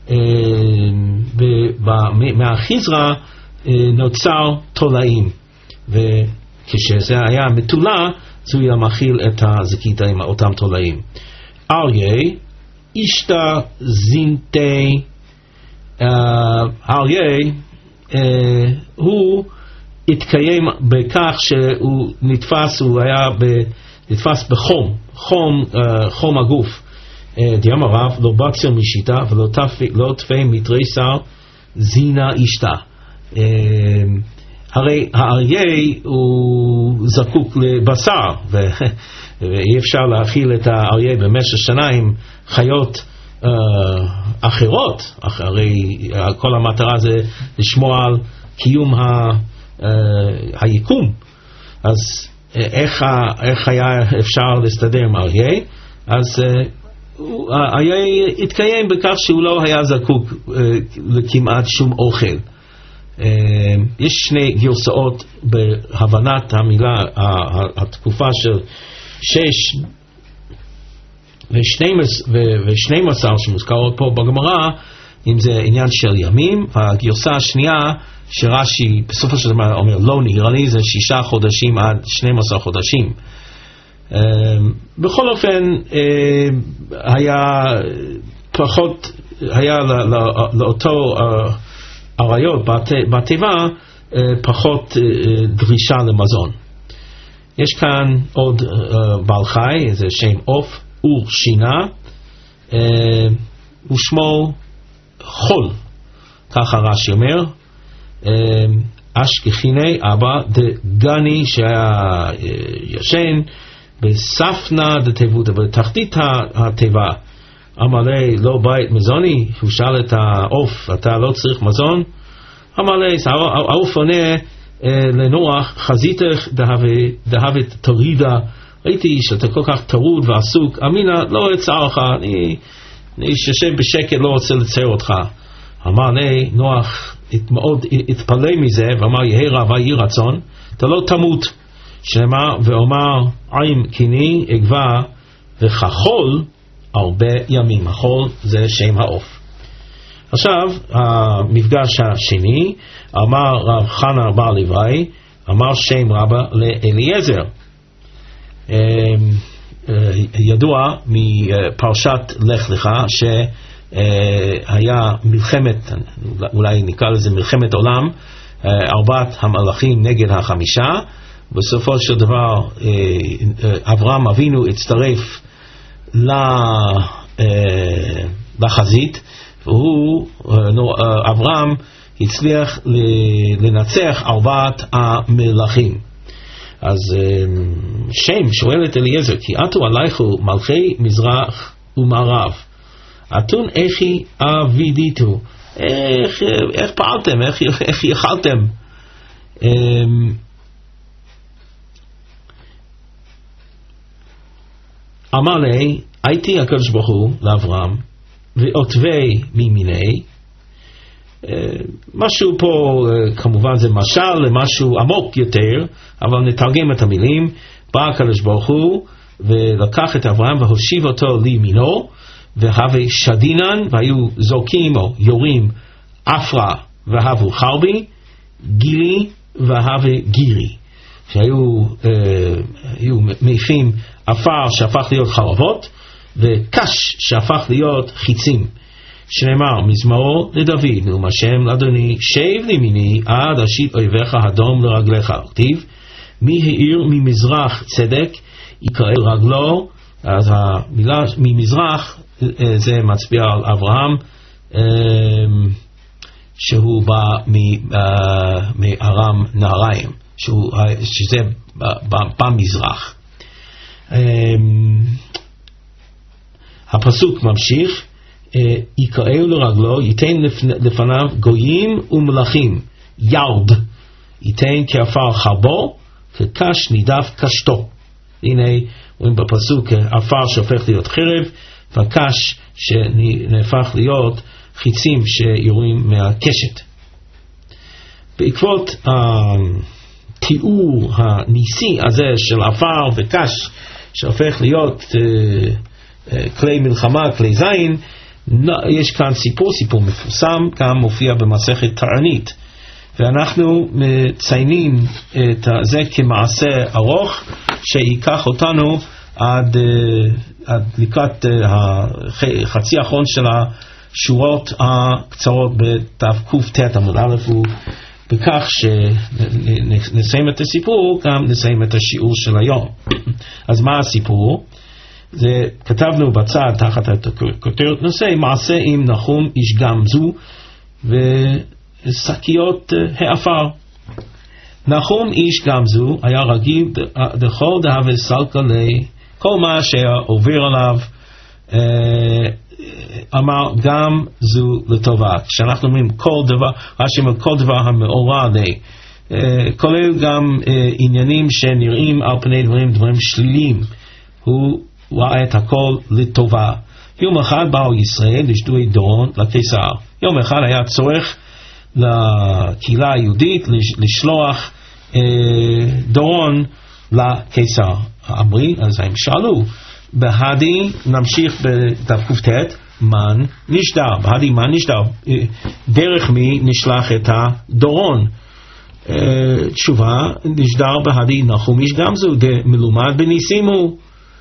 מהחזרה נוצר תולעים, וכשזה היה מתולה אז הוא היה מכיל את הזקיתה עם אותם תולעים. אריה אישתה זינטי, אריה הוא התקיים בכך שהוא נתפס, הוא היה נתפס בחום, חום, חום הגוף. דיאמר רב, לא בצר משיטה ולא לא תפי מתריסר זינה אשתה. הרי האריה הוא זקוק לבשר, ואי אפשר להאכיל את האריה במשך שנה עם חיות אחרות. הרי כל המטרה זה לשמוע על קיום היקום. אז איך, איך היה אפשר להסתדר עם אריה? אז היה התקיים בכך שהוא לא היה זקוק לכמעט שום אוכל. יש שני גרסאות בהבנת המילה, התקופה של שש ושנים עשר שמוזכרות פה בגמרא, אם זה עניין של ימים, והגרסה השנייה שרש"י בסופו של דבר אומר לא נראה לי, זה שישה חודשים עד שנים עשר חודשים. בכל אופן היה פחות, היה לאותו אריות בתיבה פחות דרישה למזון. יש כאן עוד בעל חי, זה שם עוף אור שינה, ושמו חול, ככה רש"י אומר, אשכחיני אבא דגני שהיה ישן בספנה דתיבות, בתחתית התיבה. אמר לי לא בית מזוני, הוא שאל את העוף, אתה לא צריך מזון? אמר לי, העוף עונה לנוח, חזיתך דהבת תרידה, ראיתי שאתה כל כך טרוד ועסוק, אמינה לא אצער לך, אני, אני ששב בשקט לא רוצה לצייר אותך. אמר לי נוח מאוד התפלא מזה ואמר יהי רע ויהי רצון, אתה לא תמות, שנאמר ואומר עם קיני אגבה וכחול הרבה ימים. החול זה שם העוף. עכשיו המפגש השני, אמר רב חנה בר לוי, אמר שם רבא לאליעזר. ידוע מפרשת לך לך שהיה מלחמת, אולי נקרא לזה מלחמת עולם, ארבעת המלאכים נגד החמישה. בסופו של דבר אברהם אבינו הצטרף לחזית, והוא, אברהם הצליח לנצח ארבעת המלאכים. אז שם שואל את אליעזר, כי עטו עליכו מלכי מזרח ומערב, אתון איכי אבידיתו, איך, איך פעלתם, איך, איך יכלתם? אמר לי, הייתי הקדוש ברוך הוא לאברהם, ועוטבי מימיני, משהו פה כמובן זה משל למשהו עמוק יותר, אבל נתרגם את המילים. בא הקדוש ברוך הוא ולקח את אברהם והושיב אותו לימינו, והווה שדינן, והיו זוקים או יורים אפרה והבו חרבי, גילי והווה גירי, שהיו היו מעיפים אפר שהפך להיות חרבות, וקש שהפך להיות חיצים, שנאמר מזמור לדוד, נאום השם לאדוני, שב לימיני עד אשית אויביך הדום לרגליך. כתיב מי האיר ממזרח צדק יקרא רגלו. אז המילה ממזרח זה מצביע על אברהם, שהוא בא מארם נהריים, שזה במזרח. הפסוק ממשיך, יקראו לרגלו, ייתן לפניו גויים ומלכים, ירד, ייתן כעפר חרבו, כקש נידף קשתו. הנה רואים בפסוק עפר שהופך להיות חרב, והקש שנהפך להיות חיצים שיורים מהקשת. בעקבות התיאור הניסי הזה של עפר וקש שהופך להיות כלי מלחמה, כלי זין, יש כאן סיפור, סיפור מפורסם, גם מופיע במסכת תענית, ואנחנו מציינים את זה כמעשה ארוך שייקח אותנו עד, עד לקראת החצי האחרון של השורות הקצרות בתק"ט עמוד א', ובכך שנסיים את הסיפור גם נסיים את השיעור של היום. אז מה הסיפור? זה כתבנו בצד תחת הכותרת נושא מעשה עם נחום איש גמזו ושקיות העפר. נחום איש גמזו היה רגיל דכל דהווה סלקא לי, כל מה שעובר עליו אמר גם זו לטובה. כשאנחנו אומרים כל דבר, רש"י כל דבר המאורע לי, כולל גם עניינים שנראים על פני דברים דברים שליליים, הוא ראה את הכל לטובה. יום אחד באו ישראל לשדוי דורון לקיסר. יום אחד היה צורך לקהילה היהודית לשלוח אה, דורון לקיסר. אמרי, אז הם שאלו, בהדי, נמשיך בתק"ט, מן נשדר, בהדי מן נשדר, דרך מי נשלח את הדורון? אה, תשובה, נשדר בהדי נחום איש גמזו, מלומד בניסים הוא.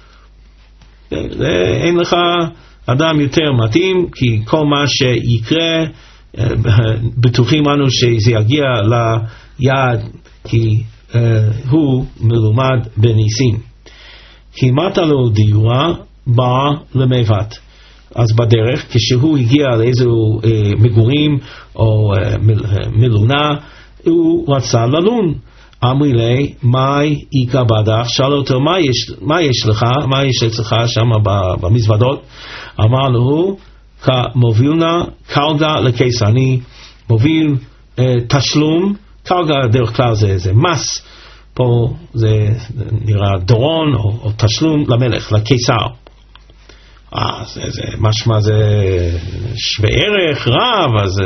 אין לך אדם יותר מתאים, כי כל מה שיקרה בטוחים אנו שזה יגיע ליעד, כי uh, הוא מלומד בניסים. כי מתה לו דיורה בא למבט. אז בדרך כשהוא הגיע לאיזו uh, מגורים או uh, מל, uh, מלונה, הוא רצה ללון. אמרי לי, מאי איקה בדך? שאל אותו, מה יש, מה יש לך? מה יש אצלך שם במזוודות? אמר לו, כמובילנה קלגה לקיסר. אני מוביל אה, תשלום, קלגה דרך כלל זה, זה מס, פה זה נראה דורון או, או תשלום למלך, לקיסר. אה, זה, זה משמע זה שווה ערך רב, אז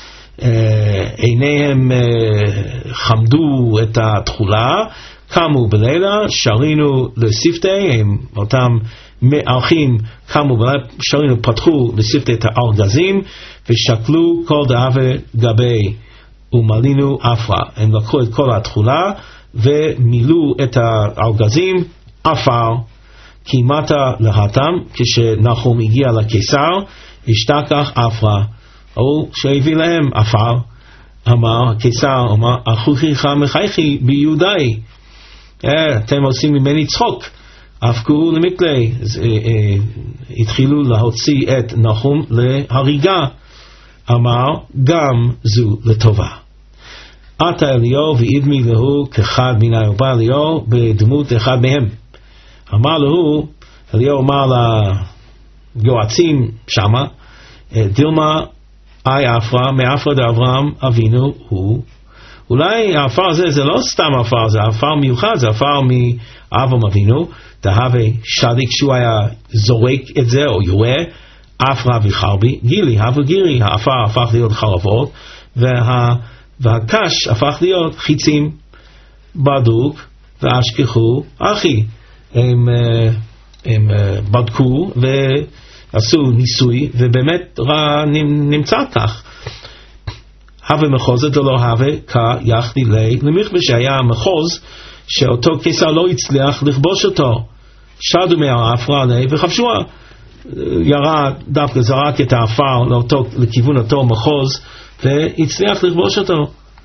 עיניהם חמדו את התחולה, קמו בלילה, שרינו לספתי, הם אותם מארחים קמו בלילה, שרינו פתחו לספתי את הארגזים, ושקלו כל דאבה גבי ומלינו אפרה. הם לקחו את כל התחולה ומילאו את הארגזים אפר, כי מתה להתם, כשנחום הגיע לקיסר, השתכח אפרה, או שהביא להם אפר. אמר הקיסר, אמר, אחוכיך מחייכי ביהודאי, אתם עושים ממני צחוק. הפקו למקלי. התחילו להוציא את נחום להריגה. אמר, גם זו לטובה. עתה אליהו והדמי לו כאחד מיני, הוא בא אליהו בדמות אחד מהם. אמר לו, אליהו אמר ליועצים שמה, דילמה אי עפרא מעפרא דאברהם אבינו הוא. אולי העפר הזה זה לא סתם עפר, זה עפר מיוחד, זה עפר מאברהם אבינו, דהווה שדיק שהוא היה זורק את זה או יורה, עפרא וחרבי, גילי, הווה גילי, העפר הפך להיות חרבות, וה, והקש הפך להיות חיצים בדוק, והשכחו אחי. הם, הם בדקו ועשו ניסוי, ובאמת נמצא כך. הווה מחוז זה לא הווה כיחדי לי למכבה, שהיה המחוז שאותו קיסר לא הצליח לכבוש אותו. שדו מהעפרה עלי וחפשו, ירה דווקא זרק את העפר לאותו, לכיוון אותו מחוז והצליח לכבוש אותו.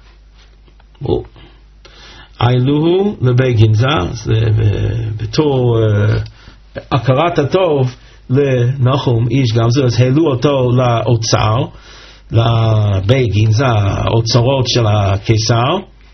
אילוהו לבי גנזה, בתור הכרת הטוב לנחום איש גם זה, אז העלו אותו לאוצר, לבי גנזה, האוצרות של הקיסר.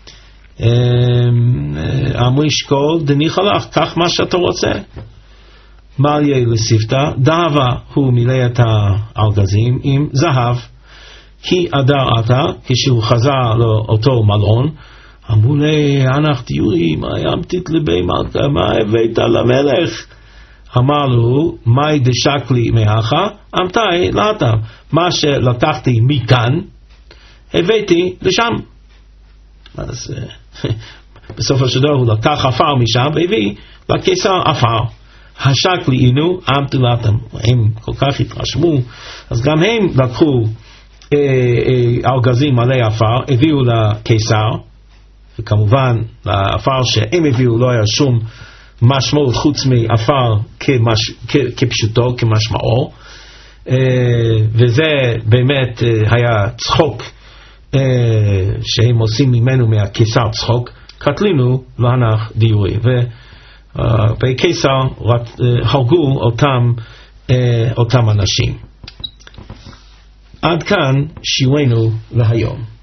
אמרו ישקול דניחא לך, קח מה שאתה רוצה. מליה לספתא, דהבה הוא מילא את הארגזים עם זהב, כי אדר עתה, כשהוא חזר לאותו מלון, אמרו לי, אנך תיורי, מה ימתית לבי מלכה, מה הבאת למלך? אמר לו, מאי דשקלי מאחה, אמתי לאטם, מה שלקחתי מכאן, הבאתי לשם. אז בסופו של דבר הוא לקח עפר משם, והביא לקיסר עפר. השקלי אינו, אמתי לאטם. הם כל כך התרשמו, אז גם הם לקחו אה, אה, ארגזים מלא עפר, הביאו לקיסר, וכמובן לעפר שהם הביאו לא היה שום משמעות חוץ מעפר כמש, כ, כפשוטו, כמשמעו, וזה באמת היה צחוק שהם עושים ממנו מהקיסר צחוק, קטלינו להנח דיורי, ובקיסר הרגו אותם, אותם אנשים. עד כאן שיעורנו להיום.